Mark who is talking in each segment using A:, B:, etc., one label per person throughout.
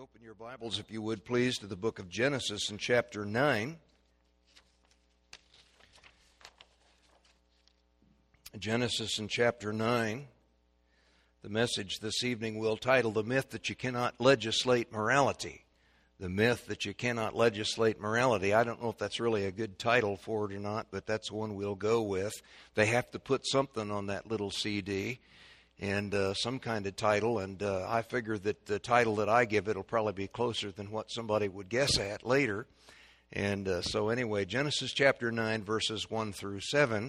A: Open your Bibles, if you would, please, to the book of Genesis in chapter 9. Genesis in chapter 9. The message this evening we'll title, The Myth That You Cannot Legislate Morality. The Myth That You Cannot Legislate Morality. I don't know if that's really a good title for it or not, but that's one we'll go with. They have to put something on that little CD. And some kind of title, and I figure that the title that I give it will probably be closer than what somebody would guess at later. And so anyway, Genesis chapter 9, verses 1 through 7.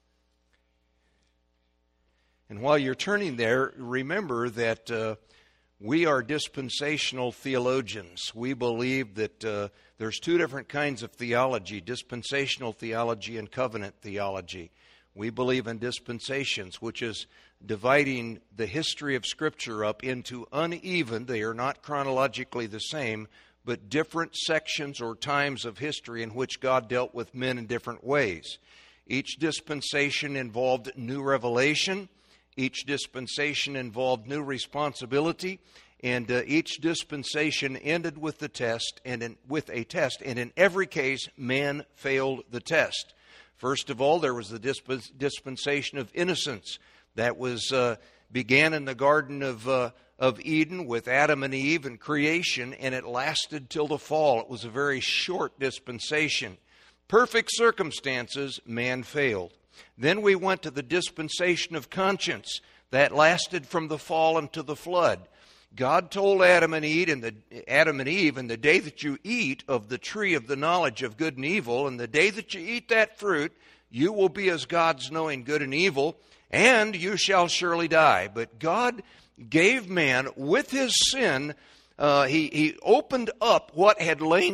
A: And while you're turning there, remember that we are dispensational theologians. We believe that there's two different kinds of theology, dispensational theology and covenant theology. We believe in dispensations, which is dividing the history of Scripture up into uneven, they are not chronologically the same, but different sections or times of history in which God dealt with men in different ways. Each dispensation involved new revelation, each dispensation involved new responsibility, and each dispensation ended with the test, and in every case, man failed the test. First of all, there was the dispensation of innocence. That was began in the Garden of Eden with Adam and Eve and creation, and it lasted till the fall. It was a very short dispensation. Perfect circumstances, man failed. Then we went to the dispensation of conscience. That lasted from the fall unto the flood. God told Adam and Eve, in the day that you eat of the tree of the knowledge of good and evil, and the day that you eat that fruit, you will be as gods knowing good and evil, and you shall surely die. But God gave man, with his sin, he opened up what had lain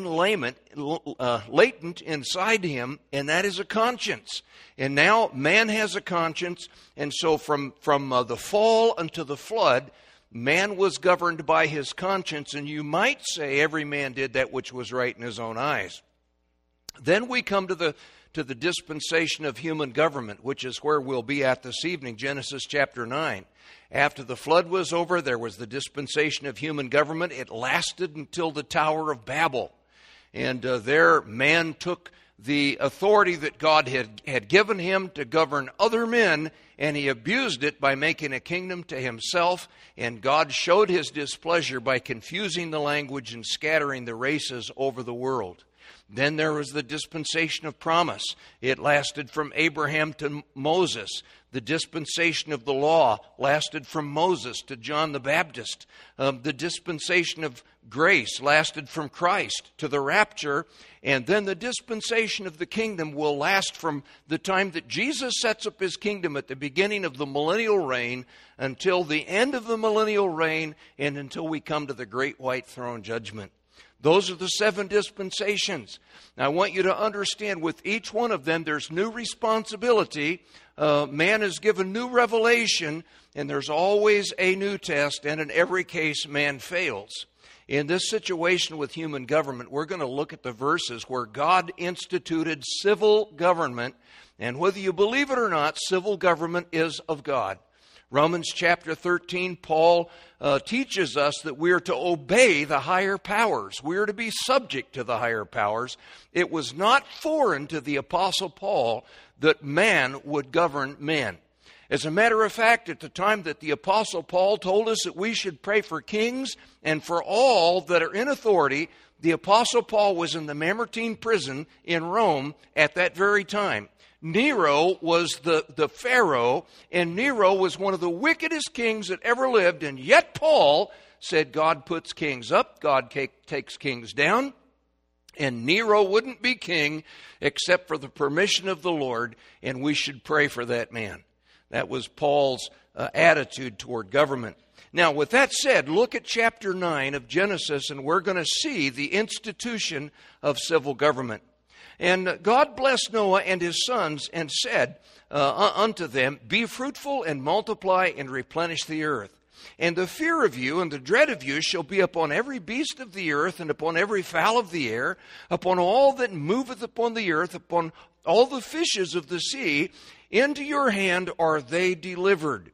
A: latent inside him, and that is a conscience. And now man has a conscience, and so from the fall unto the flood, man was governed by his conscience, and you might say every man did that which was right in his own eyes. Then we come to the dispensation of human government, which is where we'll be at this evening, Genesis chapter 9. After the flood was over, there was the dispensation of human government. It lasted until the Tower of Babel. And there man took the authority that God had given him to govern other men, and he abused it by making a kingdom to himself, and God showed his displeasure by confusing the language and scattering the races over the world. Then there was the dispensation of promise. It lasted from Abraham to Moses. The dispensation of the law lasted from Moses to John the Baptist. The dispensation of grace lasted from Christ to the rapture. And then the dispensation of the kingdom will last from the time that Jesus sets up his kingdom at the beginning of the millennial reign until the end of the millennial reign and until we come to the great white throne judgment. Those are the 7 dispensations. Now, I want you to understand with each one of them, there's new responsibility. Man is given new revelation, and there's always a new test, and in every case, man fails. In this situation with human government, we're going to look at the verses where God instituted civil government, and whether you believe it or not, civil government is of God. Romans chapter 13, Paul teaches us that we are to obey the higher powers. We are to be subject to the higher powers. It was not foreign to the Apostle Paul that man would govern men. As a matter of fact, at the time that the Apostle Paul told us that we should pray for kings and for all that are in authority, the Apostle Paul was in the Mamertine prison in Rome at that very time. Nero was the Pharaoh, and Nero was one of the wickedest kings that ever lived, and yet Paul said God puts kings up, God takes kings down, and Nero wouldn't be king except for the permission of the Lord, and we should pray for that man. That was Paul's attitude toward government. Now, with that said, look at chapter 9 of Genesis, and we're going to see the institution of civil government. And God blessed Noah and his sons and said unto them, Be fruitful and multiply and replenish the earth. And the fear of you and the dread of you shall be upon every beast of the earth and upon every fowl of the air, upon all that moveth upon the earth, upon all the fishes of the sea. Into your hand are they delivered.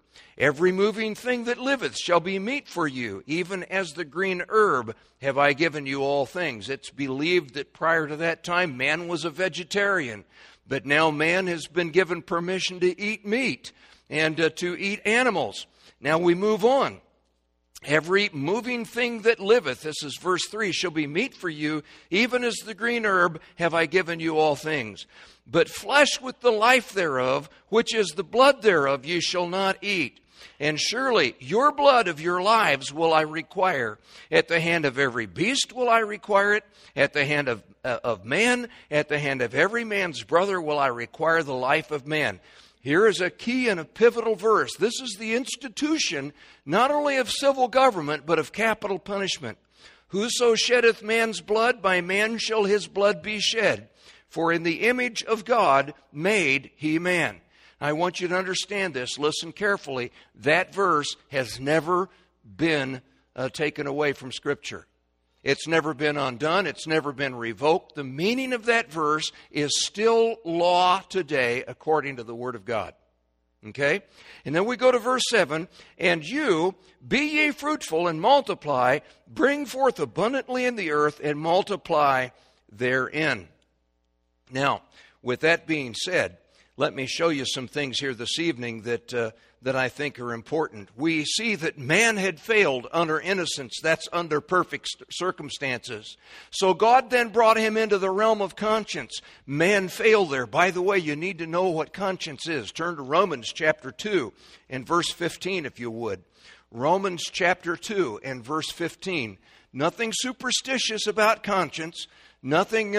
A: Every moving thing that liveth shall be meat for you, even as the green herb have I given you all things. It's believed that prior to that time, man was a vegetarian. But now man has been given permission to eat meat and to eat animals. Now we move on. Every moving thing that liveth, this is verse 3, shall be meat for you, even as the green herb have I given you all things. But flesh with the life thereof, which is the blood thereof, ye shall not eat. And surely your blood of your lives will I require. At the hand of every beast will I require it. At the hand of man, at the hand of every man's brother will I require the life of man. Here is a key and a pivotal verse. This is the institution not only of civil government, but of capital punishment. Whoso sheddeth man's blood, by man shall his blood be shed. For in the image of God made he man. I want you to understand this. Listen carefully. That verse has never been taken away from Scripture. It's never been undone. It's never been revoked. The meaning of that verse is still law today according to the Word of God. Okay? And then we go to verse 7. And you, be ye fruitful and multiply, bring forth abundantly in the earth and multiply therein. Now, with that being said, let me show you some things here this evening that I think are important. We see that man had failed under innocence. That's under perfect circumstances. So God then brought him into the realm of conscience. Man failed there. By the way, you need to know what conscience is. Turn to Romans chapter 2 and verse 15 if you would. Romans chapter 2 and verse 15. Nothing superstitious about conscience. Nothing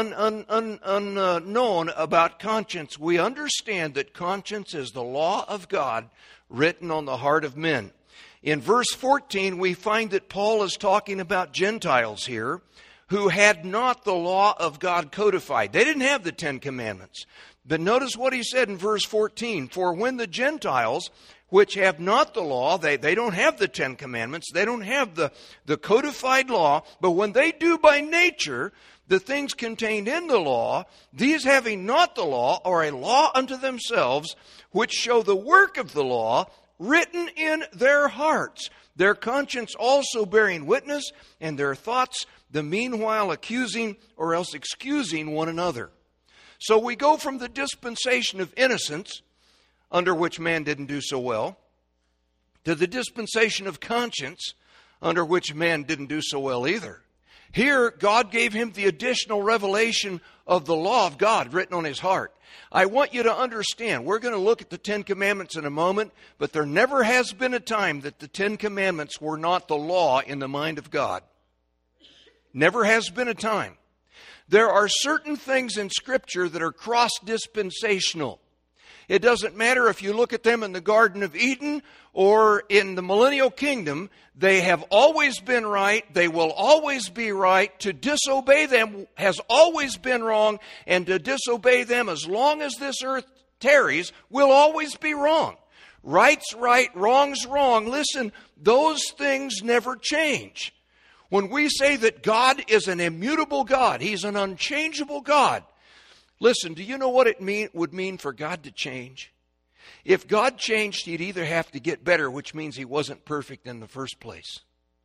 A: unknown about conscience. We understand that conscience is the law of God written on the heart of men. In verse 14, we find that Paul is talking about Gentiles here who had not the law of God codified. They didn't have the Ten Commandments. But notice what he said in verse 14. For when the Gentiles, which have not the law, they don't have the Ten Commandments, they don't have the codified law, but when they do by nature the things contained in the law, these having not the law are a law unto themselves, which show the work of the law written in their hearts, their conscience also bearing witness, and their thoughts the meanwhile accusing or else excusing one another. So we go from the dispensation of innocence, under which man didn't do so well, to the dispensation of conscience, under which man didn't do so well either. Here, God gave him the additional revelation of the law of God written on his heart. I want you to understand, we're going to look at the Ten Commandments in a moment, but there never has been a time that the Ten Commandments were not the law in the mind of God. Never has been a time. There are certain things in Scripture that are cross-dispensational. It doesn't matter if you look at them in the Garden of Eden or in the millennial kingdom, they have always been right, they will always be right. To disobey them has always been wrong, and to disobey them as long as this earth tarries will always be wrong. Right's right, wrong's wrong. Listen, those things never change. When we say that God is an immutable God, He's an unchangeable God, listen, do you know what it would mean for God to change? If God changed, He'd either have to get better, which means He wasn't perfect in the first place,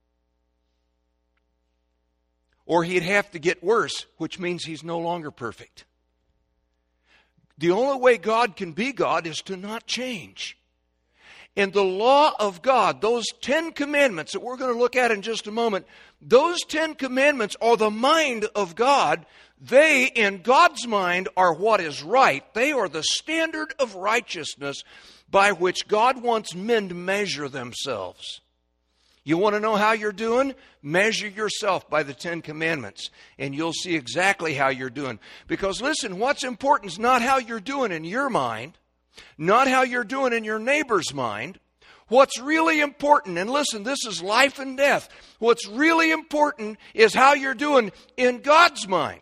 A: or He'd have to get worse, which means He's no longer perfect. The only way God can be God is to not change. And the law of God, those 10 commandments that we're going to look at in just a moment, those 10 commandments are the mind of God. They, in God's mind, are what is right. They are the standard of righteousness by which God wants men to measure themselves. You want to know how you're doing? Measure yourself by the 10 commandments, and you'll see exactly how you're doing. Because listen, what's important is not how you're doing in your mind, not how you're doing in your neighbor's mind. What's really important, and listen, this is life and death. What's really important is how you're doing in God's mind.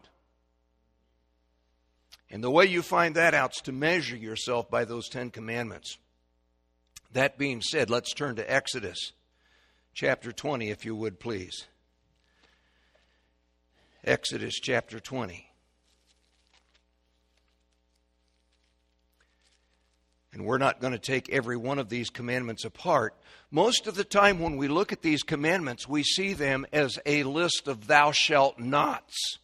A: And the way you find that out is to measure yourself by those 10 commandments. That being said, let's turn to Exodus chapter 20, if you would please. Exodus chapter 20. And we're not going to take every one of these commandments apart. Most of the time when we look at these commandments, we see them as a list of thou shalt nots.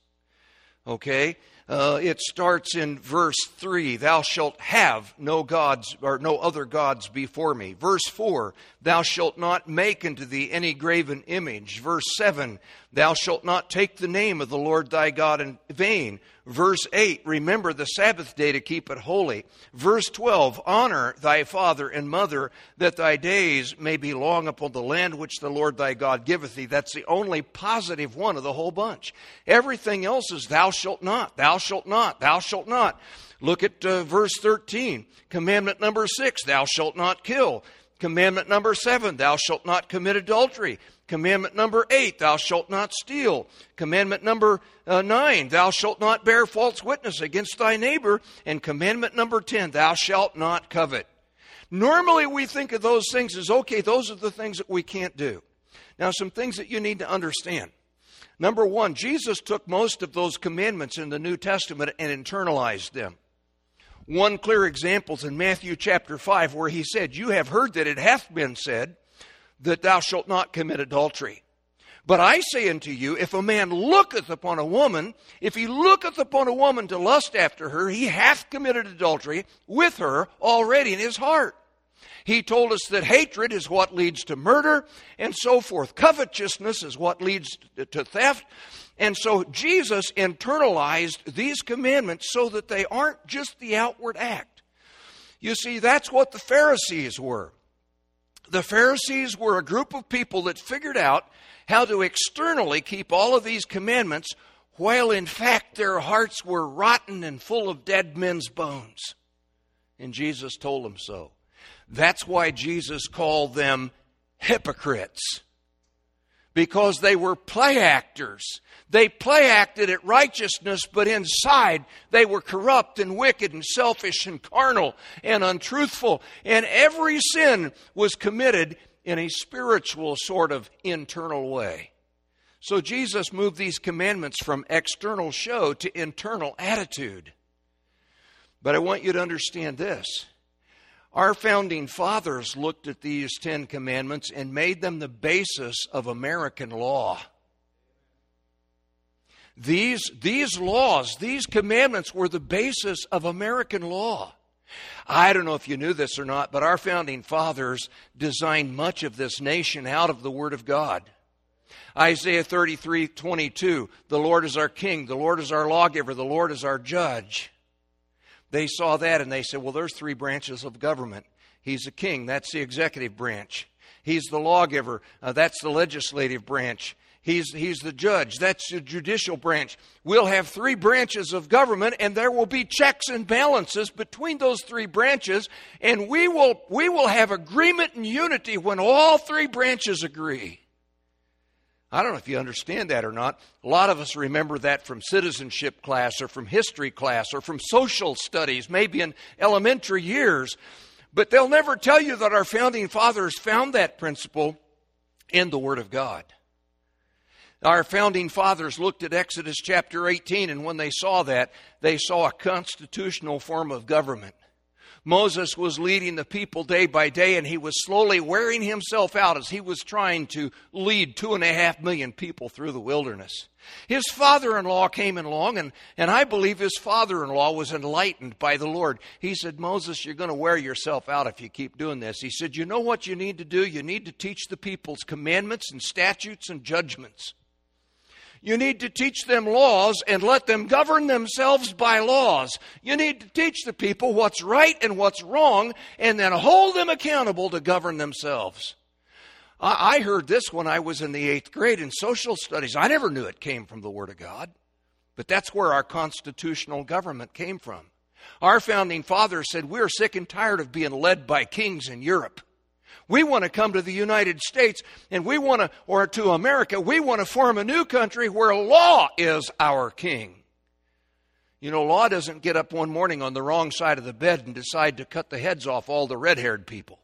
A: Okay? It starts in verse 3, thou shalt have no gods or no other gods before me. Verse 4, thou shalt not make unto thee any graven image. Verse 7, thou shalt not take the name of the Lord thy God in vain. Verse 8, remember the Sabbath day to keep it holy. Verse 12, honor thy father and mother, that thy days may be long upon the land which the Lord thy God giveth thee. That's the only positive one of the whole bunch. Everything else is thou shalt not, thou shalt not, thou shalt not. Look at verse 13. Commandment number 6, thou shalt not kill. Commandment number 7, thou shalt not commit adultery. Commandment number 8, thou shalt not steal. Commandment number 9, thou shalt not bear false witness against thy neighbor. And commandment number 10, thou shalt not covet. Normally we think of those things as, okay, those are the things that we can't do. Now, some things that you need to understand. Number 1, Jesus took most of those commandments in the New Testament and internalized them. One clear example is in Matthew chapter 5, where he said, you have heard that it hath been said that thou shalt not commit adultery. But I say unto you, if a man looketh upon a woman, if he looketh upon a woman to lust after her, he hath committed adultery with her already in his heart. He told us that hatred is what leads to murder and so forth. Covetousness is what leads to theft. And so Jesus internalized these commandments so that they aren't just the outward act. You see, that's what the Pharisees were. The Pharisees were a group of people that figured out how to externally keep all of these commandments while in fact their hearts were rotten and full of dead men's bones. And Jesus told them so. That's why Jesus called them hypocrites. Because they were play actors. They play acted at righteousness, but inside they were corrupt and wicked and selfish and carnal and untruthful. And every sin was committed in a spiritual sort of internal way. So Jesus moved these commandments from external show to internal attitude. But I want you to understand this. Our founding fathers looked at these 10 commandments and made them the basis of American law. These laws, these commandments were the basis of American law. I don't know if you knew this or not, but our founding fathers designed much of this nation out of the Word of God. Isaiah 33:22, the Lord is our king, the Lord is our lawgiver, the Lord is our judge. They saw that and they said, well, there's 3 branches of government. He's a king, that's the executive branch. He's the lawgiver, that's the legislative branch. He's the judge, that's the judicial branch. We'll have 3 branches of government, and there will be checks and balances between those 3 branches, and we will have agreement and unity when all 3 branches agree. I don't know if you understand that or not. A lot of us remember that from citizenship class or from history class or from social studies, maybe in elementary years. But they'll never tell you that our founding fathers found that principle in the Word of God. Our founding fathers looked at Exodus chapter 18, and when they saw that, they saw a constitutional form of government. Moses was leading the people day by day, and he was slowly wearing himself out as he was trying to lead 2.5 million people through the wilderness. His father-in-law came along, and I believe his father-in-law was enlightened by the Lord. He said, Moses, you're going to wear yourself out if you keep doing this. He said, you know what you need to do? You need to teach the people's commandments and statutes and judgments. You need to teach them laws and let them govern themselves by laws. You need to teach the people what's right and what's wrong and then hold them accountable to govern themselves. I heard this when I was in the 8th grade in social studies. I never knew it came from the Word of God, but that's where our constitutional government came from. Our founding fathers said, we're sick and tired of being led by kings in Europe. We want to come to the United States and or to America, we want to form a new country where law is our king. You know, law doesn't get up one morning on the wrong side of the bed and decide to cut the heads off all the red-haired people.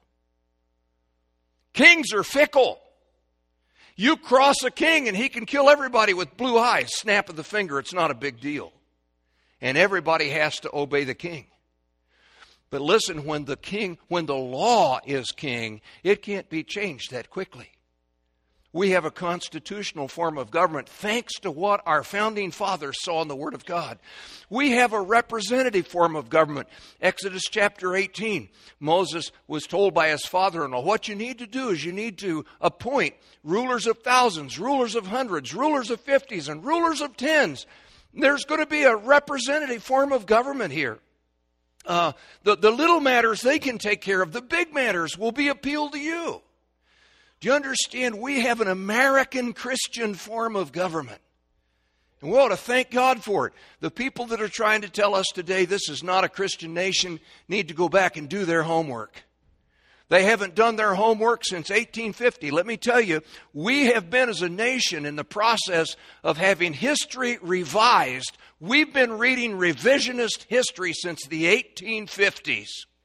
A: Kings are fickle. You cross a king and he can kill everybody with blue eyes. Snap of the finger, it's not a big deal. And everybody has to obey the king. But listen, when the law is king, it can't be changed that quickly. We have a constitutional form of government thanks to what our founding fathers saw in the Word of God. We have a representative form of government. Exodus chapter 18, Moses was told by his father-in-law, what you need to do is you need to appoint rulers of thousands, rulers of hundreds, rulers of fifties, and rulers of tens. There's going to be a representative form of government here. The little matters they can take care of. The big matters will be appealed to you. Do you understand? We have an American Christian form of government. And we ought to thank God for it. The people that are trying to tell us today this is not a Christian nation need to go back and do their homework. They haven't done their homework since 1850. Let me tell you, we have been as a nation in the process of having history revised. We've been reading revisionist history since the 1850s.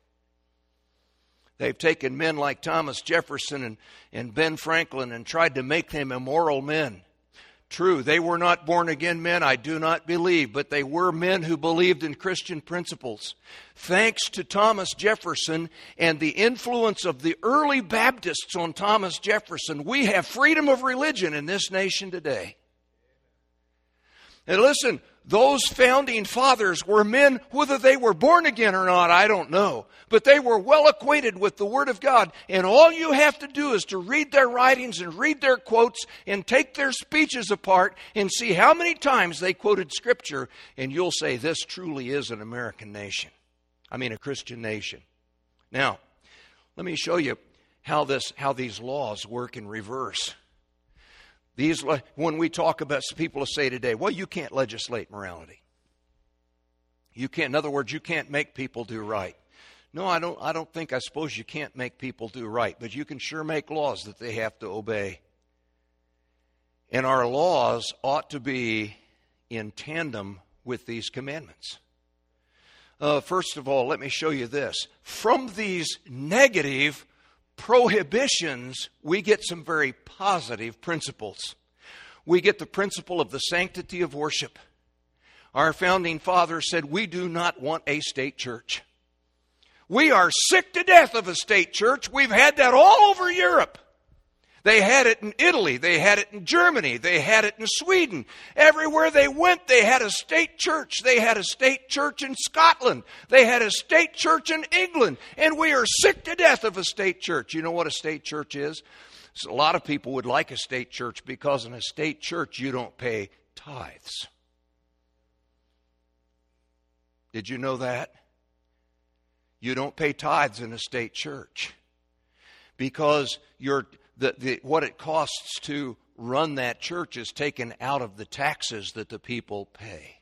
A: They've taken men like Thomas Jefferson and Ben Franklin and tried to make them immoral men. True, they were not born-again men, I do not believe, but they were men who believed in Christian principles. Thanks to Thomas Jefferson and the influence of the early Baptists on Thomas Jefferson, we have freedom of religion in this nation today. And listen, those founding fathers were men, whether they were born again or not, I don't know. But they were well acquainted with the Word of God. And all you have to do is to read their writings and read their quotes and take their speeches apart and see how many times they quoted Scripture. And you'll say, this truly is an American nation. A Christian nation. Now, let me show you how these laws work in reverse. When we talk about, people will say today, well, you can't legislate morality. You can't, in other words, you can't make people do right. No, I suppose you can't make people do right, but you can sure make laws that they have to obey. And our laws ought to be in tandem with these commandments. First of all, let me show you this. From these negative prohibitions, we get some very positive principles. We get the principle of the sanctity of worship. Our founding fathers said we do not want a state church. We are sick to death of a state church. We've had that all over Europe. They had it in Italy. They had it in Germany. They had it in Sweden. Everywhere they went, they had a state church. They had a state church in Scotland. They had a state church in England. And we are sick to death of a state church. You know what a state church is? So a lot of people would like a state church because in a state church you don't pay tithes. Did you know that? You don't pay tithes in a state church because what it costs to run that church is taken out of the taxes that the people pay.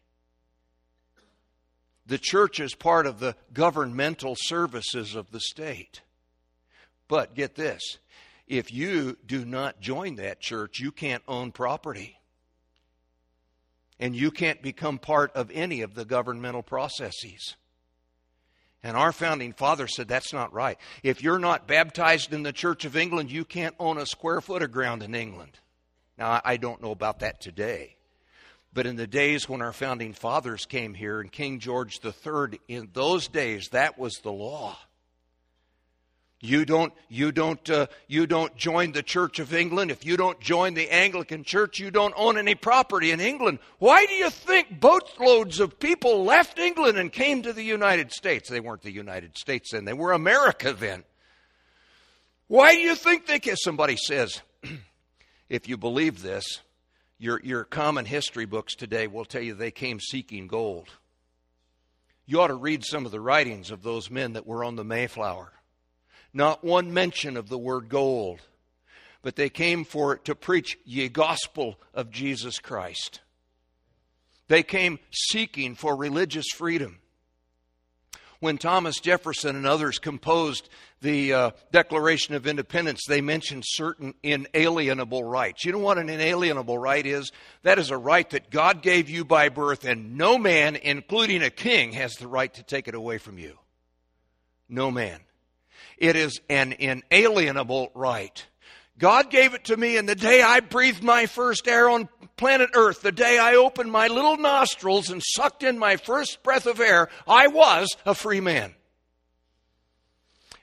A: The church is part of the governmental services of the state. But get this, if you do not join that church, you can't own property. And you can't become part of any of the governmental processes. And our founding father said that's not right. If you're not baptized in the Church of England, you can't own a square foot of ground in England. Now, I don't know about that today. But in the days when our founding fathers came here, and King George III, in those days, that was the law. You don't join the Church of England. If you don't join the Anglican Church, you don't own any property in England. Why do you think boatloads of people left England and came to the United States? They weren't the United States then. They were America then. Why do you think somebody says, if you believe this, your common history books today will tell you they came seeking gold. You ought to read some of the writings of those men that were on the Mayflower. Not one mention of the word gold. But they came to preach ye gospel of Jesus Christ. They came seeking for religious freedom. When Thomas Jefferson and others composed the Declaration of Independence, they mentioned certain inalienable rights. You know what an inalienable right is? That is a right that God gave you by birth, and no man, including a king, has the right to take it away from you. No man. It is an inalienable right. God gave it to me in the day I breathed my first air on planet Earth, the day I opened my little nostrils and sucked in my first breath of air, I was a free man.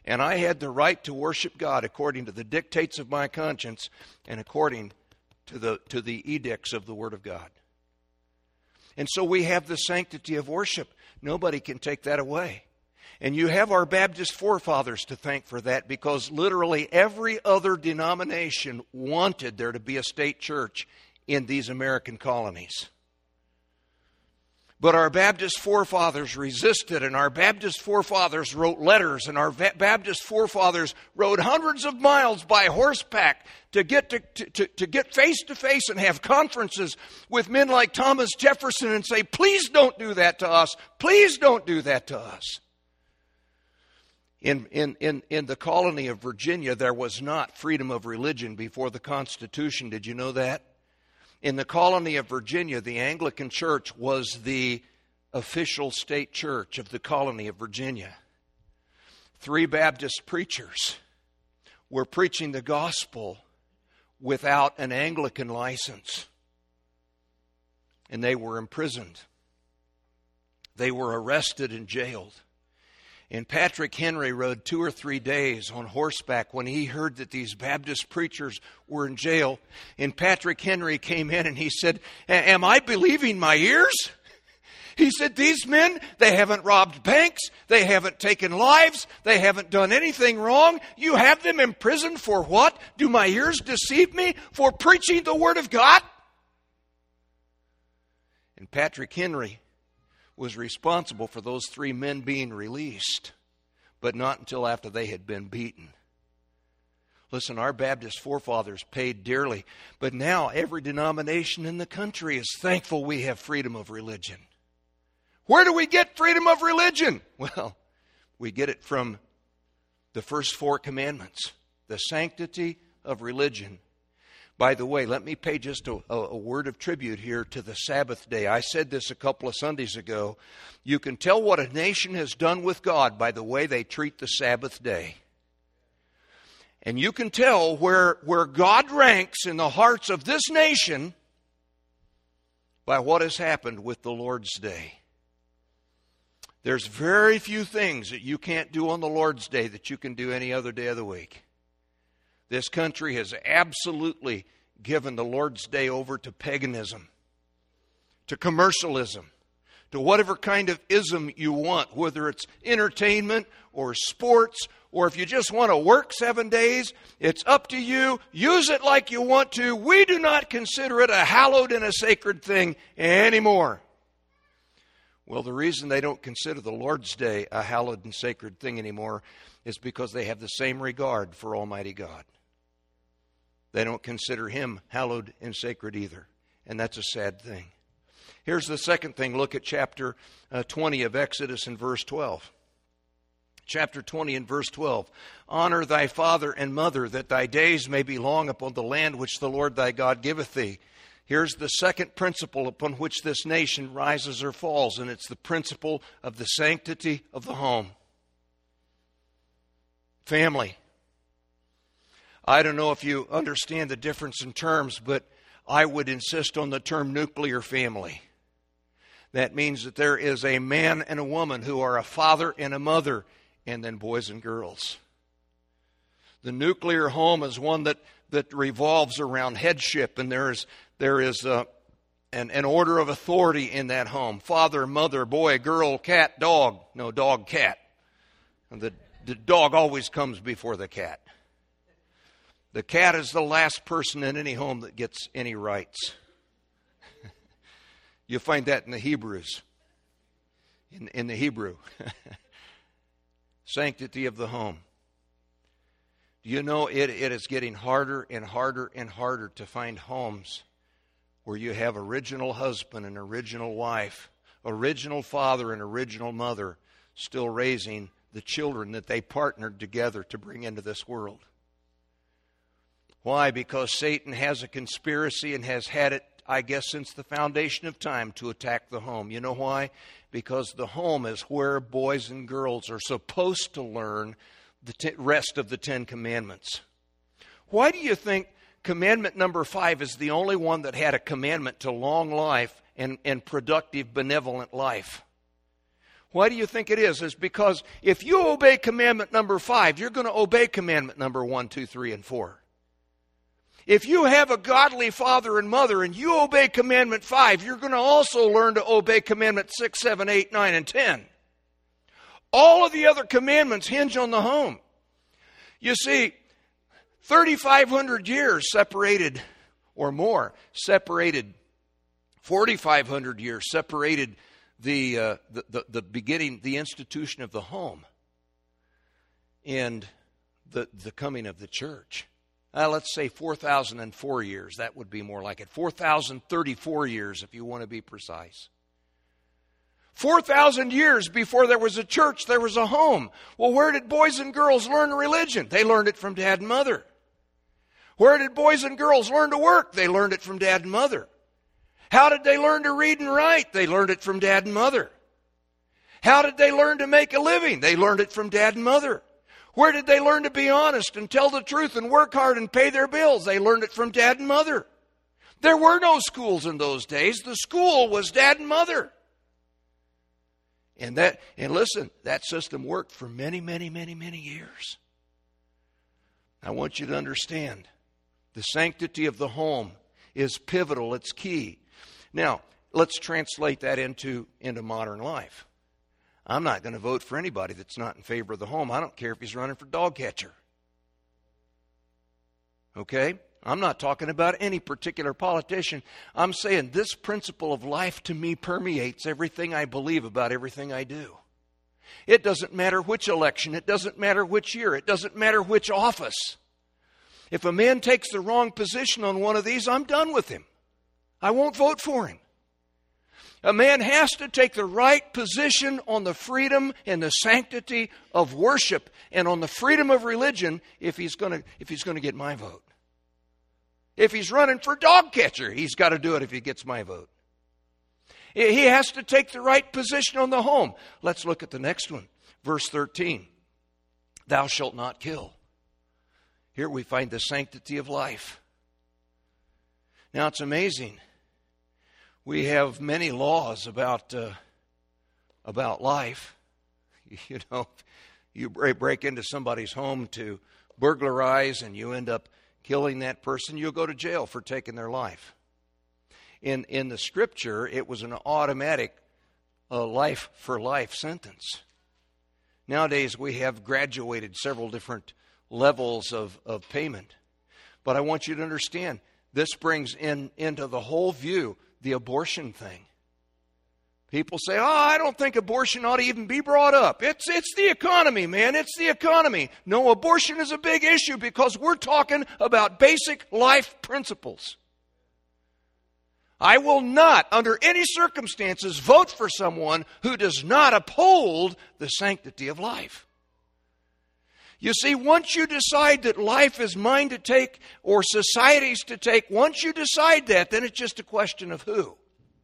A: And I had the right to worship God according to the dictates of my conscience and according to the edicts of the Word of God. And so we have the sanctity of worship. Nobody can take that away. And you have our Baptist forefathers to thank for that, because literally every other denomination wanted there to be a state church in these American colonies. But our Baptist forefathers resisted, and our Baptist forefathers wrote letters, and our Baptist forefathers rode hundreds of miles by horseback to get face to face and have conferences with men like Thomas Jefferson and say, please don't do that to us. Please don't do that to us. In the colony of Virginia, there was not freedom of religion before the Constitution. Did you know that? In the colony of Virginia, the Anglican Church was the official state church of the colony of Virginia. 3 Baptist preachers were preaching the gospel without an Anglican license. And they were imprisoned. They were arrested and jailed. And Patrick Henry rode 2 or 3 days on horseback when he heard that these Baptist preachers were in jail. And Patrick Henry came in and he said, am I believing my ears? He said, these men, they haven't robbed banks, they haven't taken lives, they haven't done anything wrong. You have them imprisoned for what? Do my ears deceive me? For preaching the Word of God? And Patrick Henry was responsible for those 3 men being released, but not until after they had been beaten. Listen, our Baptist forefathers paid dearly, but now every denomination in the country is thankful we have freedom of religion. Where do we get freedom of religion? Well, we get it from the first 4 commandments, the sanctity of religion. By the way, let me pay just a word of tribute here to the Sabbath day. I said this a couple of Sundays ago. You can tell what a nation has done with God by the way they treat the Sabbath day. And you can tell where God ranks in the hearts of this nation by what has happened with the Lord's Day. There's very few things that you can't do on the Lord's Day that you can do any other day of the week. This country has absolutely given the Lord's Day over to paganism, to commercialism, to whatever kind of ism you want, whether it's entertainment or sports, or if you just want to work 7 days, it's up to you. Use it like you want to. We do not consider it a hallowed and a sacred thing anymore. Well, the reason they don't consider the Lord's Day a hallowed and sacred thing anymore is because they have the same regard for Almighty God. They don't consider Him hallowed and sacred either. And that's a sad thing. Here's the second thing. Look at chapter 20 of Exodus and verse 12. Chapter 20 and verse 12. Honor thy father and mother, that thy days may be long upon the land which the Lord thy God giveth thee. Here's the second principle upon which this nation rises or falls, and it's the principle of the sanctity of the home. Family. I don't know if you understand the difference in terms, but I would insist on the term nuclear family. That means that there is a man and a woman who are a father and a mother, and then boys and girls. The nuclear home is one that revolves around headship, and there is an order of authority in that home. Father, mother, boy, girl, cat, dog. No, dog, cat. And the dog always comes before the cat. The cat is the last person in any home that gets any rights. You'll find that in the Hebrews. In the Hebrew. Sanctity of the home. Do you know it is getting harder and harder and harder to find homes where you have original husband and original wife, original father and original mother still raising the children that they partnered together to bring into this world. Why? Because Satan has a conspiracy and has had it, I guess, since the foundation of time to attack the home. You know why? Because the home is where boys and girls are supposed to learn the rest of the 10 Commandments. Why do you think commandment number 5 is the only one that had a commandment to long life and productive, benevolent life? Why do you think it is? It's because if you obey commandment number 5, you're going to obey commandment number 1, 2, 3, and 4. If you have a godly father and mother and you obey commandment 5, you're going to also learn to obey commandment 6, 7, 8, 9, and 10. All of the other commandments hinge on the home. You see, 3,500 years separated, or more, separated, 4,500 years separated the beginning, the institution of the home and the coming of the church. Let's say 4,004 years. That would be more like it. 4,034 years, if you want to be precise. 4,000 years before there was a church, there was a home. Well, where did boys and girls learn religion? They learned it from dad and mother. Where did boys and girls learn to work? They learned it from dad and mother. How did they learn to read and write? They learned it from dad and mother. How did they learn to make a living? They learned it from dad and mother. Where did they learn to be honest and tell the truth and work hard and pay their bills? They learned it from dad and mother. There were no schools in those days. The school was dad and mother. And listen, that system worked for many, many, many, many years. I want you to understand, the sanctity of the home is pivotal. It's key. Now, let's translate that into modern life. I'm not going to vote for anybody that's not in favor of the home. I don't care if he's running for dog catcher. Okay? I'm not talking about any particular politician. I'm saying this principle of life to me permeates everything I believe about everything I do. It doesn't matter which election. It doesn't matter which year. It doesn't matter which office. If a man takes the wrong position on one of these, I'm done with him. I won't vote for him. A man has to take the right position on the freedom and the sanctity of worship and on the freedom of religion if he's going to get my vote. If he's running for dog catcher, he's got to do it if he gets my vote. He has to take the right position on the home. Let's look at the next one. Verse 13. Thou shalt not kill. Here we find the sanctity of life. Now it's amazing. We have many laws about life. You know, you break into somebody's home to burglarize and you end up killing that person, you'll go to jail for taking their life. In the Scripture, it was an automatic life-for-life sentence. Nowadays, we have graduated several different levels of payment. But I want you to understand, this brings into the whole view the abortion thing. People say, I don't think abortion ought to even be brought up. It's the economy, man. It's the economy. No, abortion is a big issue because we're talking about basic life principles. I will not, under any circumstances, vote for someone who does not uphold the sanctity of life. You see, once you decide that life is mine to take or society's to take, once you decide that, then it's just a question of who.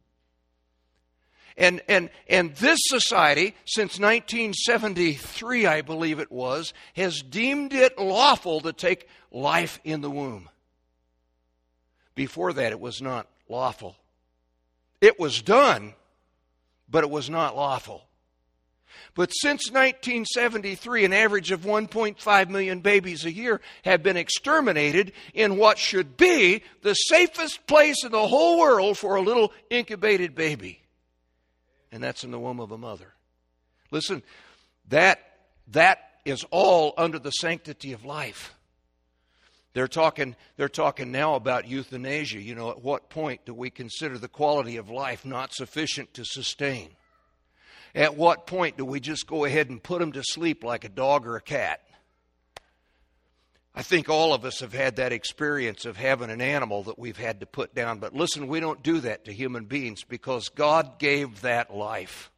A: And this society, since 1973, I believe it was, has deemed it lawful to take life in the womb. Before that, it was not lawful. It was done, but it was not lawful. But since 1973, an average of 1.5 million babies a year have been exterminated in what should be the safest place in the whole world for a little incubated baby. And that's in the womb of a mother. Listen, that is all under the sanctity of life. They're talking now about euthanasia. You know, at what point do we consider the quality of life not sufficient to sustain? At what point do we just go ahead and put them to sleep like a dog or a cat? I think all of us have had that experience of having an animal that we've had to put down. But listen, we don't do that to human beings because God gave that life.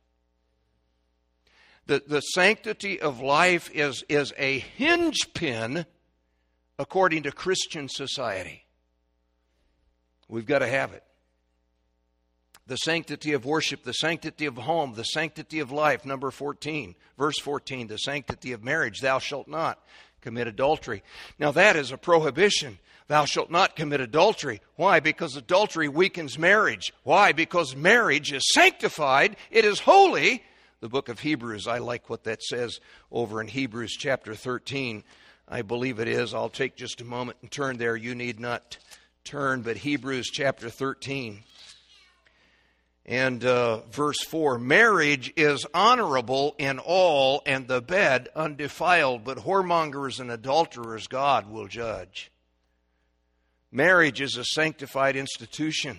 A: The sanctity of life is a hinge pin according to Christian society. We've got to have it. The sanctity of worship, the sanctity of home, the sanctity of life. Number 14, verse 14, the sanctity of marriage. Thou shalt not commit adultery. Now that is a prohibition. Thou shalt not commit adultery. Why? Because adultery weakens marriage. Why? Because marriage is sanctified. It is holy. the book of Hebrews. I like what that says over in Hebrews chapter 13. I believe it is. I'll take just a moment and turn there. You need not turn, but Hebrews chapter 13. And verse 4, marriage is honorable in all, and the bed undefiled, but whoremongers and adulterers God will judge. Marriage is a sanctified institution.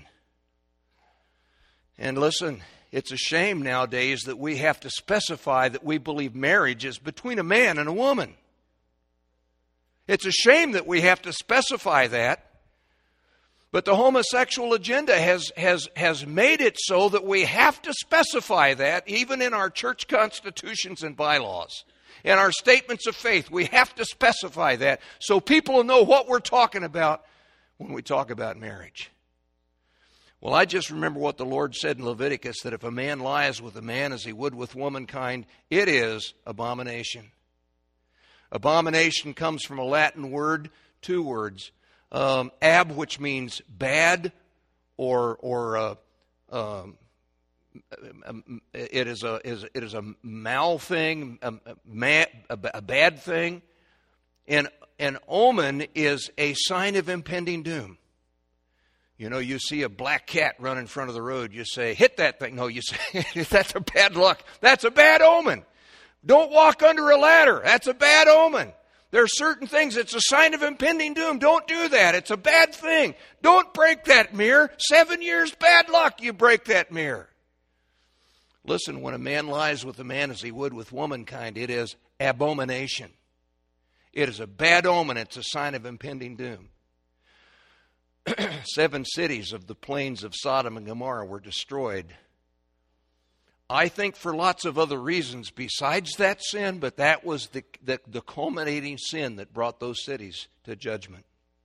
A: And listen, it's a shame nowadays that we have to specify that we believe marriage is between a man and a woman. It's a shame that we have to specify that. But the homosexual agenda has made it so that we have to specify that even in our church constitutions and bylaws. In our statements of faith, we have to specify that so people know what we're talking about when we talk about marriage. Well, I just remember what the Lord said in Leviticus, that if a man lies with a man as he would with womankind, it is abomination. Abomination comes from a Latin word, two words. Ab, which means bad, or it is a mal thing, a bad thing, and an omen is a sign of impending doom. You know, you see a black cat run in front of the road, you say, hit that thing. No, you say, that's a bad luck. That's a bad omen. Don't walk under a ladder. That's a bad omen. There are certain things, it's a sign of impending doom. Don't do that. It's a bad thing. Don't break that mirror. 7 years bad luck, you break that mirror. Listen, when a man lies with a man as he would with womankind, it is abomination. It is a bad omen. It's a sign of impending doom. 7 cities of the plains of Sodom and Gomorrah were destroyed. I think for lots of other reasons besides that sin, but that was the culminating sin that brought those cities to judgment.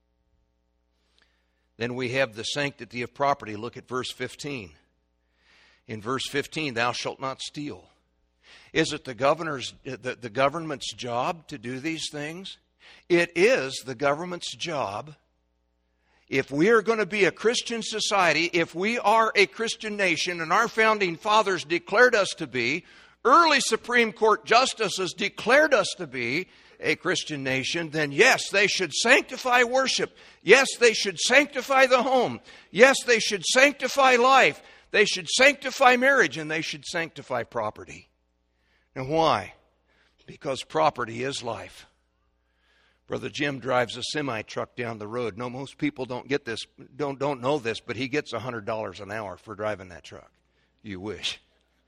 A: Then we have the sanctity of property. Look at verse 15. In verse 15, thou shalt not steal. Is it the government's job to do these things? It is the government's job. If we are going to be a Christian society, if we are a Christian nation, and our founding fathers declared us to be, early Supreme Court justices declared us to be a Christian nation, then yes, they should sanctify worship. Yes, they should sanctify the home. Yes, they should sanctify life. They should sanctify marriage, and they should sanctify property. Now why? Because property is life. Brother Jim drives a semi-truck down the road. No, most people don't get this, don't know this, but he gets $100 an hour for driving that truck. You wish.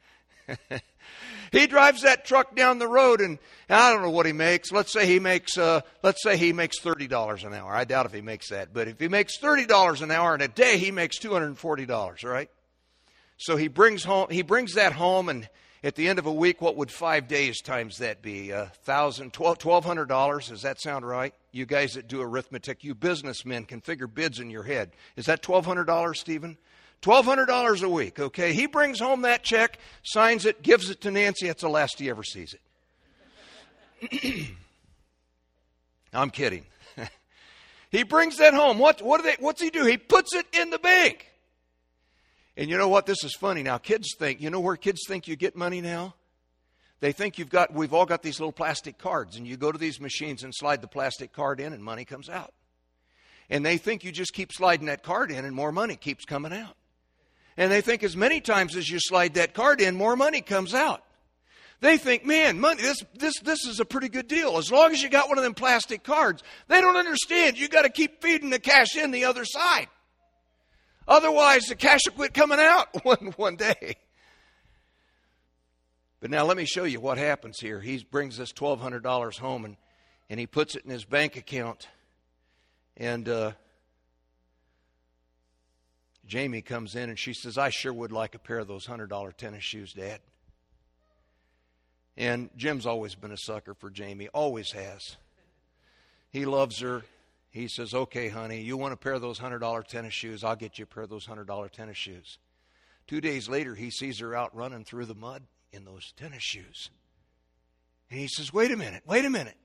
A: He drives that truck down the road, and I don't know what he makes. Let's say he makes $30 an hour. I doubt if he makes that, but if he makes $30 an hour in a day, he makes $240, right? So he brings that home, and at the end of a week, what would 5 days times that be? $1,200. Does that sound right? You guys that do arithmetic, you businessmen can figure bids in your head. Is that $1,200, Stephen? $1,200 a week, okay? He brings home that check, signs it, gives it to Nancy. That's the last he ever sees it. I'm kidding. He brings that home. What's he do? He puts it in the bank. And you know what? This is funny. Now, kids think, you know where kids think you get money now? They think we've all got these little plastic cards, and you go to these machines and slide the plastic card in, and money comes out. And they think you just keep sliding that card in, and more money keeps coming out. And they think as many times as you slide that card in, more money comes out. They think, man, money, this is a pretty good deal. As long as you got one of them plastic cards. They don't understand. You got to keep feeding the cash in the other side. Otherwise, the cash will quit coming out one day. But now let me show you what happens here. He brings this $1,200 home, and he puts it in his bank account. And Jamie comes in, and she says, I sure would like a pair of those $100 tennis shoes, Dad. And Jim's always been a sucker for Jamie, always has. He loves her. He says, okay, honey, you want a pair of those $100 tennis shoes? I'll get you a pair of those $100 tennis shoes. 2 days later, he sees her out running through the mud in those tennis shoes. And he says, wait a minute. What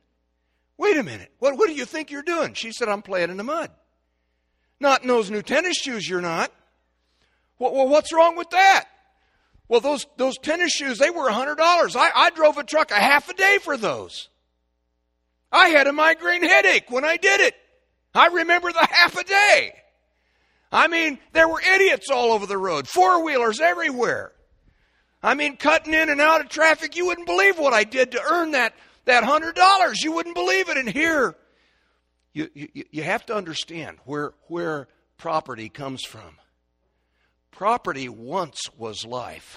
A: do you think you're doing? She said, I'm playing in the mud. Not in those new tennis shoes, you're not. Well, what's wrong with that? Well, those tennis shoes, they were $100. I drove a truck a half a day for those. I had a migraine headache when I did it. I remember the half a day. I mean, there were idiots all over the road, four-wheelers everywhere. I mean, cutting in and out of traffic. You wouldn't believe what I did to earn that $100. You wouldn't believe it. And here, you have to understand where property comes from. Property once was life.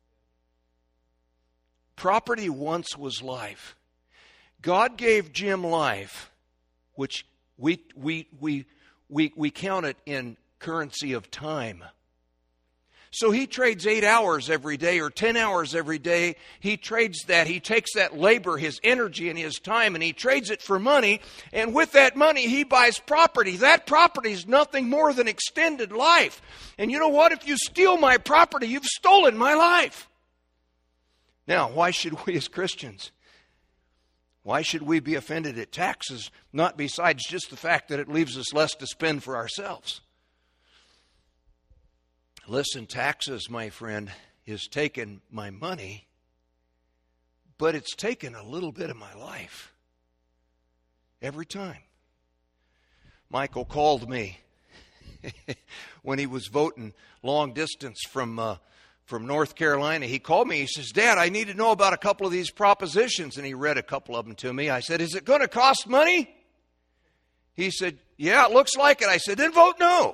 A: Property once was life. God gave Jim life, which we count it in currency of time. So he trades 8 hours every day or 10 hours every day. He trades that. He takes that labor, his energy, and his time, and he trades it for money. And with that money, he buys property. That property is nothing more than extended life. And you know what? If you steal my property, you've stolen my life. Now, why should we as Christians, why should we be offended at taxes? Not besides just the fact that it leaves us less to spend for ourselves. Listen, taxes, my friend, is taking my money, but it's taken a little bit of my life. Every time. Michael called me when he was voting long distance from North Carolina. He called me. He says, Dad, I need to know about a couple of these propositions. And he read a couple of them to me. I said, is it going to cost money? He said, yeah, it looks like it. I said, then vote no.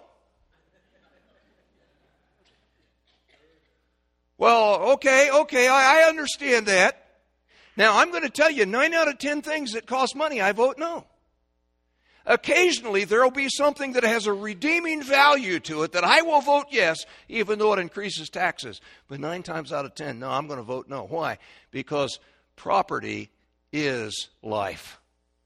A: Well, okay, I understand that. Now, I'm going to tell you, 9 out of 10 things that cost money, I vote no. Occasionally, there will be something that has a redeeming value to it that I will vote yes, even though it increases taxes. But 9 times out of 10, no, I'm going to vote no. Why? Because property is life.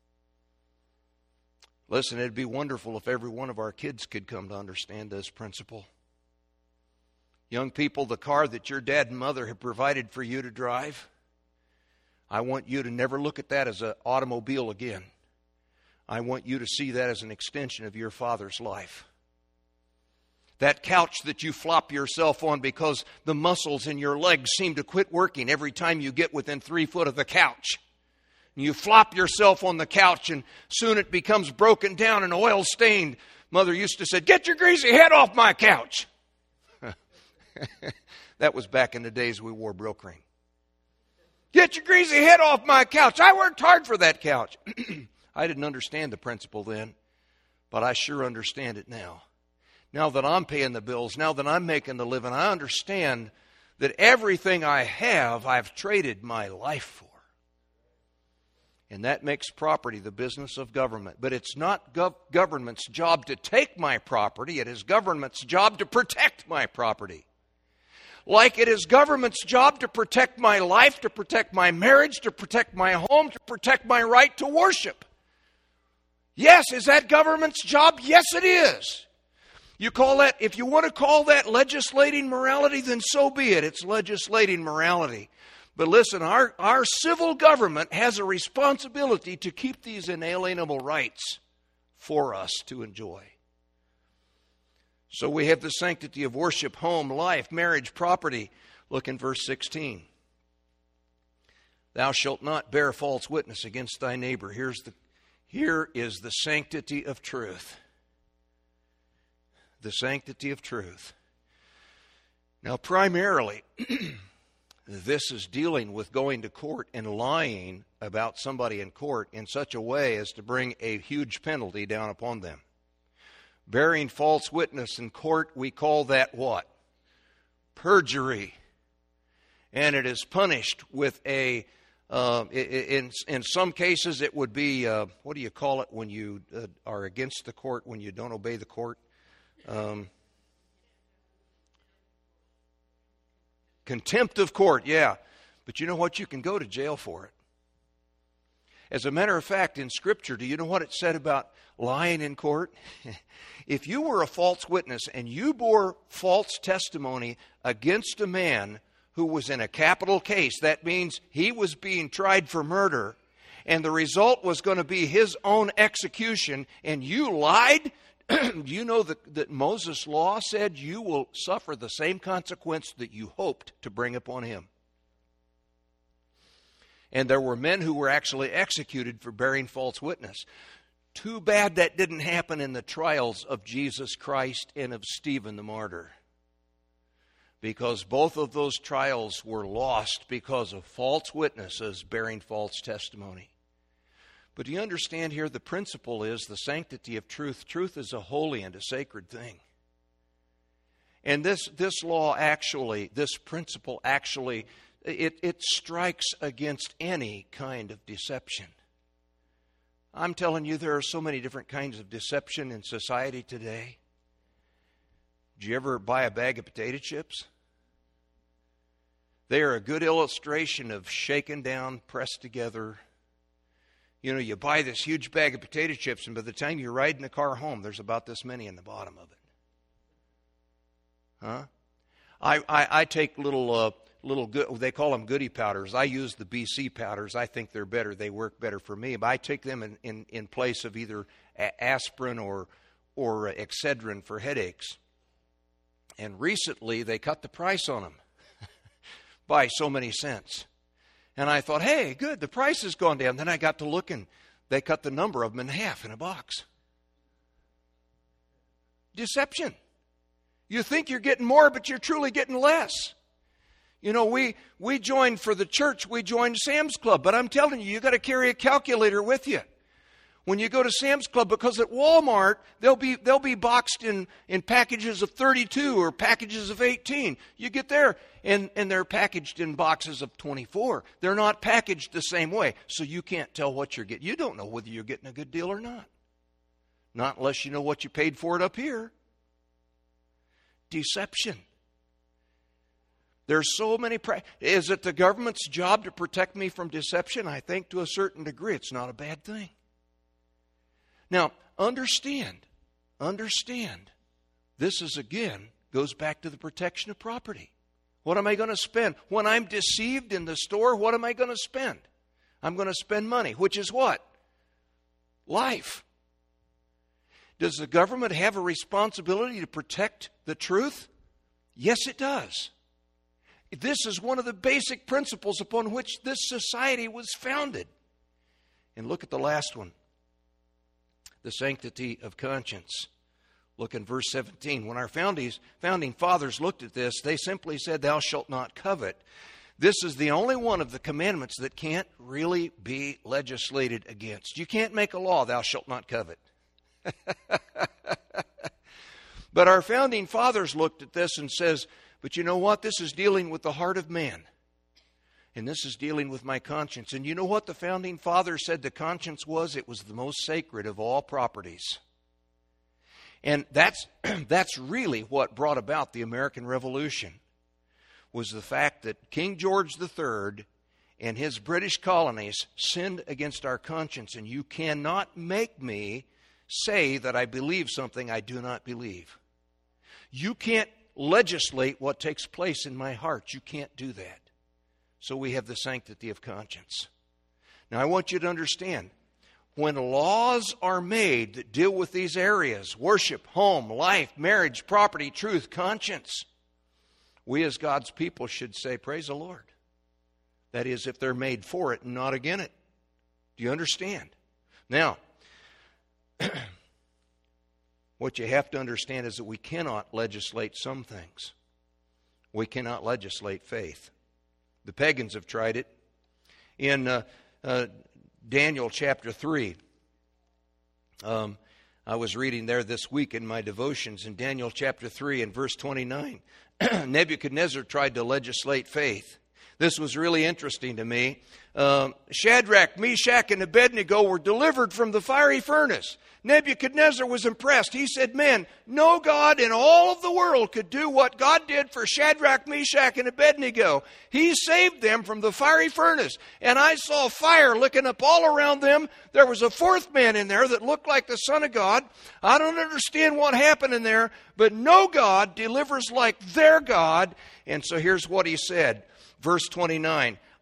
A: Listen, it'd be wonderful if every one of our kids could come to understand this principle. Young people, the car that your dad and mother have provided for you to drive, I want you to never look at that as an automobile again. I want you to see that as an extension of your father's life. That couch that you flop yourself on because the muscles in your legs seem to quit working every time you get within 3 foot of the couch. And you flop yourself on the couch and soon it becomes broken down and oil stained. Mother used to say, get your greasy head off my couch. That was back in the days we wore Brylcreem. Get your greasy head off my couch. I worked hard for that couch. I didn't understand the principle then, but I sure understand it now. Now that I'm paying the bills, now that I'm making the living, I understand that everything I have, I've traded my life for. And that makes property the business of government. But it's not government's job to take my property. It is government's job to protect my property. Like it is government's job to protect my life, to protect my marriage, to protect my home, to protect my right to worship. Yes, is that government's job? Yes, it is. You call that, if you want to call that legislating morality, then so be it. It's legislating morality. But listen, our civil government has a responsibility to keep these inalienable rights for us to enjoy. So we have the sanctity of worship, home, life, marriage, property. Look in verse 16. Thou shalt not bear false witness against thy neighbor. Here is the sanctity of truth. The sanctity of truth. Now, primarily, this is dealing with going to court and lying about somebody in court in such a way as to bring a huge penalty down upon them. Bearing false witness in court, we call that what? Perjury. And it is punished with in some cases it would be, what do you call it when you are against the court, when you don't obey the court? Contempt of court, yeah. But you know what? You can go to jail for it. As a matter of fact, in Scripture, do you know what it said about lying in court? If you were a false witness and you bore false testimony against a man who was in a capital case, that means he was being tried for murder, and the result was going to be his own execution, and you lied you know that Moses' law said you will suffer the same consequence that you hoped to bring upon him. And there were men who were actually executed for bearing false witness. Too bad that didn't happen in the trials of Jesus Christ and of Stephen the martyr, because both of those trials were lost because of false witnesses bearing false testimony. But do you understand here, the principle is the sanctity of truth. Truth is a holy and a sacred thing. And this law actually, this principle actually, it strikes against any kind of deception. I'm telling you, there are so many different kinds of deception in society today. Did you ever buy a bag of potato chips? They are a good illustration of shaken down, pressed together. You know, you buy this huge bag of potato chips, and by the time you're riding the car home, there's about this many in the bottom of it. Huh? I take little they call them goody powders. I use the BC powders. I think they're better. They work better for me. But I take them in place of either aspirin or Excedrin for headaches. And recently, they cut the price on them by so many cents. And I thought, hey, good, the price has gone down. Then I got to looking. They cut the number of them in half in a box. Deception. You think you're getting more, but you're truly getting less. You know, we joined for the church, we joined Sam's Club. But I'm telling you, you got to carry a calculator with you when you go to Sam's Club, because at Walmart, they'll be boxed in packages of 32 or packages of 18. You get there, and they're packaged in boxes of 24. They're not packaged the same way, so you can't tell what you're getting. You don't know whether you're getting a good deal or not. Not unless you know what you paid for it up here. Deception. There's so many... Is it the government's job to protect me from deception? I think to a certain degree it's not a bad thing. Now, understand, this is again, goes back to the protection of property. What am I going to spend? When I'm deceived in the store, what am I going to spend? I'm going to spend money, which is what? Life. Does the government have a responsibility to protect the truth? Yes, it does. This is one of the basic principles upon which this society was founded. And look at the last one. The sanctity of conscience. Look in verse 17. When our founding fathers looked at this, they simply said, "Thou shalt not covet." This is the only one of the commandments that can't really be legislated against. You can't make a law, "Thou shalt not covet." But our founding fathers looked at this and says, but you know what? This is dealing with the heart of man. And this is dealing with my conscience. And you know what the founding fathers said the conscience was? It was the most sacred of all properties. And that's really what brought about the American Revolution, was the fact that King George III and his British colonies sinned against our conscience. And you cannot make me say that I believe something I do not believe. You can't legislate what takes place in my heart. You can't do that. So we have the sanctity of conscience. Now I want you to understand, when laws are made that deal with these areas, worship, home, life, marriage, property, truth, conscience, we as God's people should say, praise the Lord. That is, if they're made for it and not against it. Do you understand? Now, what you have to understand is that we cannot legislate some things. We cannot legislate faith. The pagans have tried it. In Daniel chapter 3, I was reading there this week in my devotions in Daniel chapter 3 and verse 29. Nebuchadnezzar tried to legislate faith. This was really interesting to me. Shadrach, Meshach, and Abednego were delivered from the fiery furnace. Nebuchadnezzar was impressed. He said, man, no God in all of the world could do what God did for Shadrach, Meshach, and Abednego. He saved them from the fiery furnace. And I saw fire licking up all around them. There was a fourth man in there that looked like the Son of God. I don't understand what happened in there, but no God delivers like their God. And so here's what he said. Verse 29,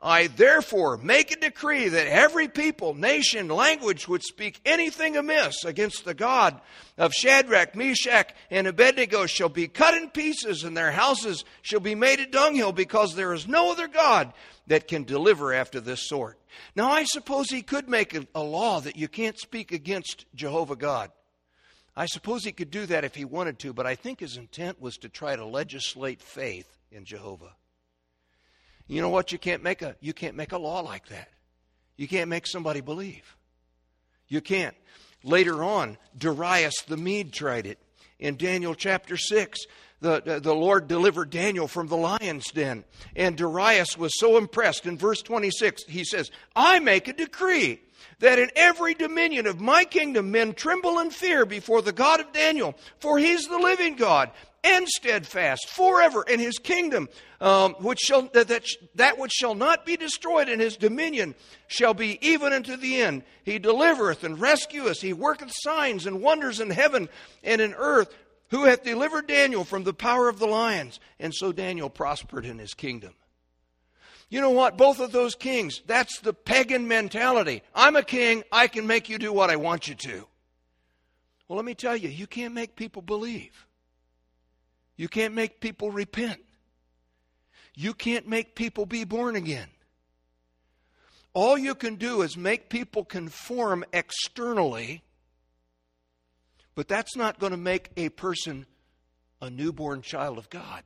A: I therefore make a decree that every people, nation, language would speak anything amiss against the God of Shadrach, Meshach, and Abednego shall be cut in pieces, and their houses shall be made a dunghill, because there is no other God that can deliver after this sort. Now, I suppose he could make a law that you can't speak against Jehovah God. I suppose he could do that if he wanted to, but I think his intent was to try to legislate faith in Jehovah. You know what? You can't make a law like that. You can't make somebody believe. You can't. Later on, Darius the Mede tried it. In Daniel chapter 6, the Lord delivered Daniel from the lion's den. And Darius was so impressed. In verse 26, he says, I make a decree that in every dominion of my kingdom men tremble and fear before the God of Daniel, for he's the living God and steadfast forever, in his kingdom, that which shall not be destroyed, in his dominion shall be even unto the end. He delivereth and rescueth. He worketh signs and wonders in heaven and in earth, who hath delivered Daniel from the power of the lions. And so Daniel prospered in his kingdom. You know what? Both of those kings, that's the pagan mentality. I'm a king. I can make you do what I want you to. Well, let me tell you, you can't make people believe. You can't make people repent. You can't make people be born again. All you can do is make people conform externally, but that's not going to make a person a newborn child of God.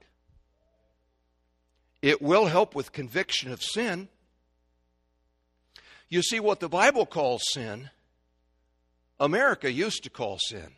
A: It will help with conviction of sin. You see, what the Bible calls sin, America used to call sin.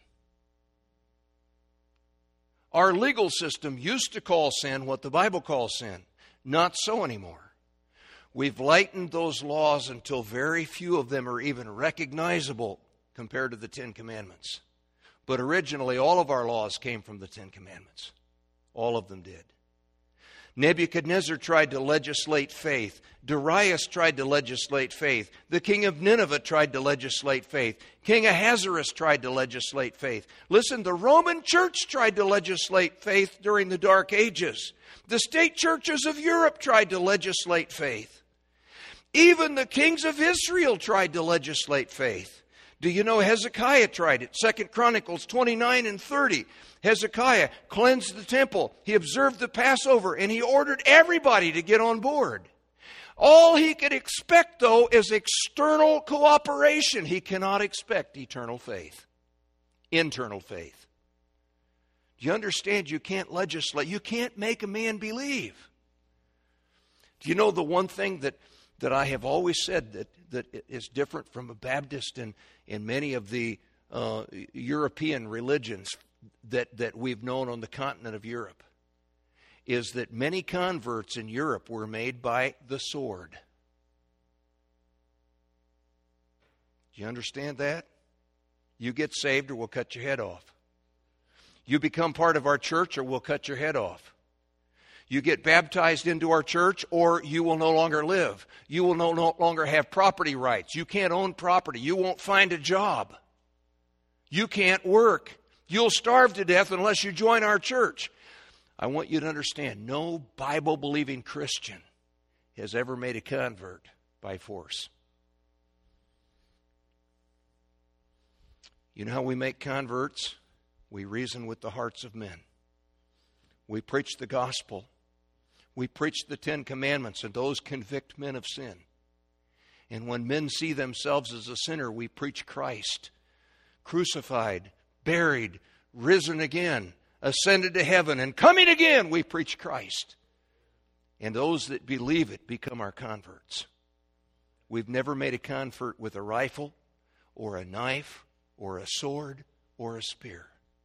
A: Our legal system used to call sin what the Bible calls sin. Not so anymore. We've lightened those laws until very few of them are even recognizable compared to the Ten Commandments. But originally, all of our laws came from the Ten Commandments. All of them did. Nebuchadnezzar tried to legislate faith. Darius tried to legislate faith. The king of Nineveh tried to legislate faith. King Ahasuerus tried to legislate faith. Listen, the Roman Church tried to legislate faith during the Dark Ages. The state churches of Europe tried to legislate faith. Even the kings of Israel tried to legislate faith. Do you know Hezekiah tried it? 2 Chronicles 29 and 30. Hezekiah cleansed the temple. He observed the Passover, and he ordered everybody to get on board. All he could expect, though, is external cooperation. He cannot expect eternal faith, internal faith. Do you understand? You can't legislate. You can't make a man believe. Do you know the one thing that I have always said that is different from a Baptist and in many of the European religions that we've known on the continent of Europe, is that many converts in Europe were made by the sword. Do you understand that? You get saved or we'll cut your head off. You become part of our church or we'll cut your head off. You get baptized into our church or you will no longer live. You will no longer have property rights. You can't own property. You won't find a job. You can't work. You'll starve to death unless you join our church. I want you to understand, no Bible-believing Christian has ever made a convert by force. You know how we make converts? We reason with the hearts of men. We preach the gospel. We preach the Ten Commandments, and those convict men of sin. And when men see themselves as a sinner, we preach Christ, crucified, buried, risen again, ascended to heaven, and coming again. We preach Christ. And those that believe it become our converts. We've never made a convert with a rifle or a knife or a sword or a spear.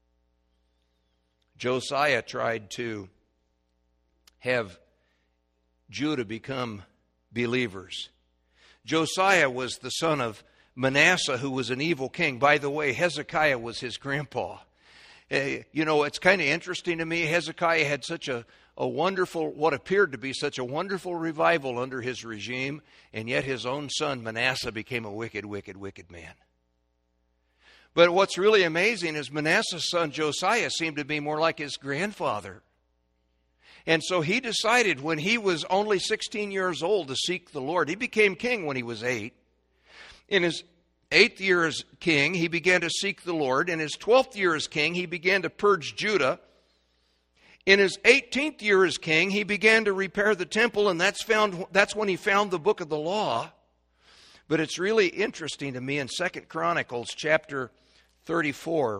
A: Josiah tried to have Judah become believers. Josiah was the son of Manasseh, who was an evil king. By the way, Hezekiah was his grandpa. It's kind of interesting to me. Hezekiah had such a wonderful, what appeared to be such a wonderful revival under his regime, and yet his own son Manasseh became a wicked, wicked, wicked man. But what's really amazing is Manasseh's son Josiah seemed to be more like his grandfather. And so he decided when he was only 16 years old to seek the Lord. He became king when he was 8. In his 8th year as king, he began to seek the Lord. In his 12th year as king, he began to purge Judah. In his 18th year as king, he began to repair the temple, and that's when he found the book of the law. But it's really interesting to me in 2 Chronicles chapter 34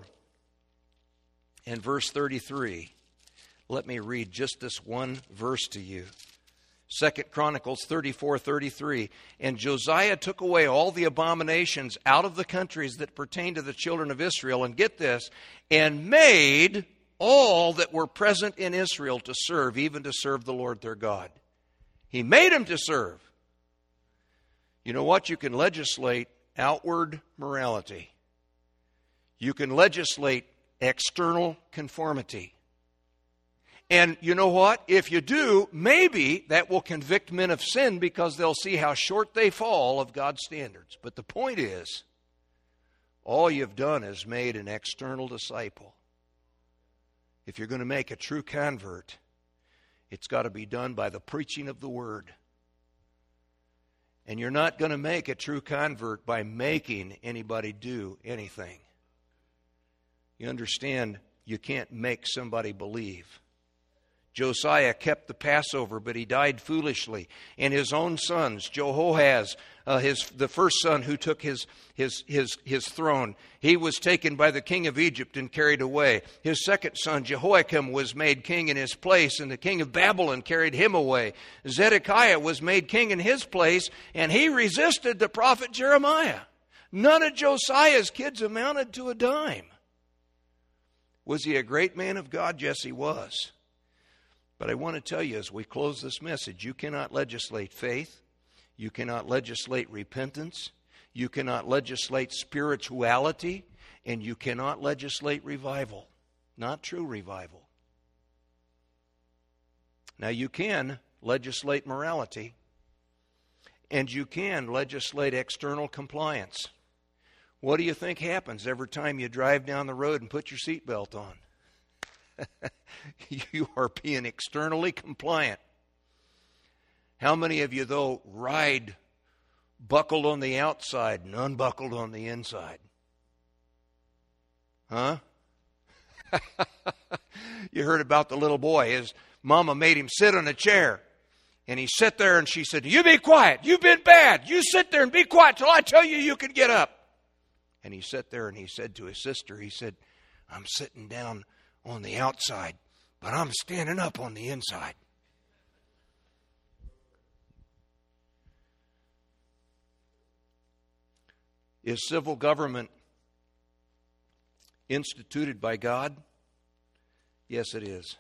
A: and verse 33. Let me read just this one verse to you. 2 Chronicles 34:33. And Josiah took away all the abominations out of the countries that pertain to the children of Israel, and get this, and made all that were present in Israel to serve, even to serve the Lord their God. He made them to serve. You know what? You can legislate outward morality. You can legislate external conformity. And you know what? If you do, maybe that will convict men of sin because they'll see how short they fall of God's standards. But the point is, all you've done is made an external disciple. If you're going to make a true convert, it's got to be done by the preaching of the Word. And you're not going to make a true convert by making anybody do anything. You understand, you can't make somebody believe. Josiah kept the Passover, but he died foolishly. And his own sons, Jehoahaz, the first son who took his throne, he was taken by the king of Egypt and carried away. His second son, Jehoiakim, was made king in his place, and the king of Babylon carried him away. Zedekiah was made king in his place, and he resisted the prophet Jeremiah. None of Josiah's kids amounted to a dime. Was he a great man of God? Yes, he was. But I want to tell you as we close this message, you cannot legislate faith. You cannot legislate repentance. You cannot legislate spirituality. And you cannot legislate revival. Not true revival. Now you can legislate morality. And you can legislate external compliance. What do you think happens every time you drive down the road and put your seatbelt on? You are being externally compliant. How many of you, though, ride buckled on the outside and unbuckled on the inside? Huh? You heard about the little boy. His mama made him sit on a chair. And he sat there and she said, "You be quiet. You've been bad. You sit there and be quiet till I tell you you can get up." And he sat there and he said to his sister, he said, "I'm sitting down on the outside, but I'm standing up on the inside." Is civil government instituted by God? Yes, it is.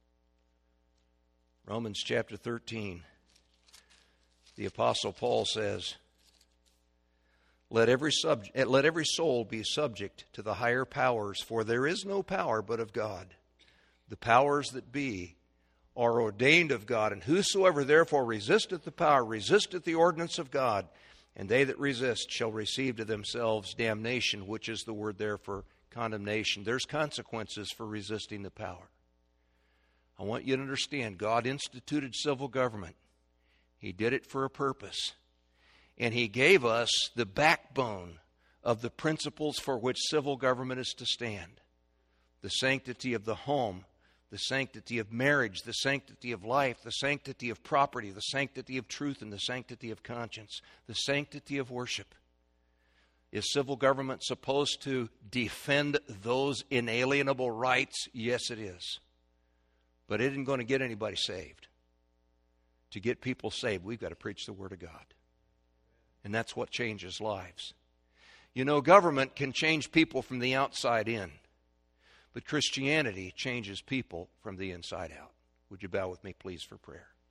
A: Romans chapter 13, the Apostle Paul says, Let every soul be subject to the higher powers, for there is no power but of God. The powers that be are ordained of God, and whosoever therefore resisteth the power resisteth the ordinance of God, and they that resist shall receive to themselves damnation, which is the word there for condemnation. There's consequences for resisting the power. I want you to understand, God instituted civil government. He did it for a purpose. And He gave us the backbone of the principles for which civil government is to stand. The sanctity of the home, the sanctity of marriage, the sanctity of life, the sanctity of property, the sanctity of truth, and the sanctity of conscience, the sanctity of worship. Is civil government supposed to defend those inalienable rights? Yes, it is. But it isn't going to get anybody saved. To get people saved, we've got to preach the Word of God. And that's what changes lives. You know, government can change people from the outside in. But Christianity changes people from the inside out. Would you bow with me, please, for prayer?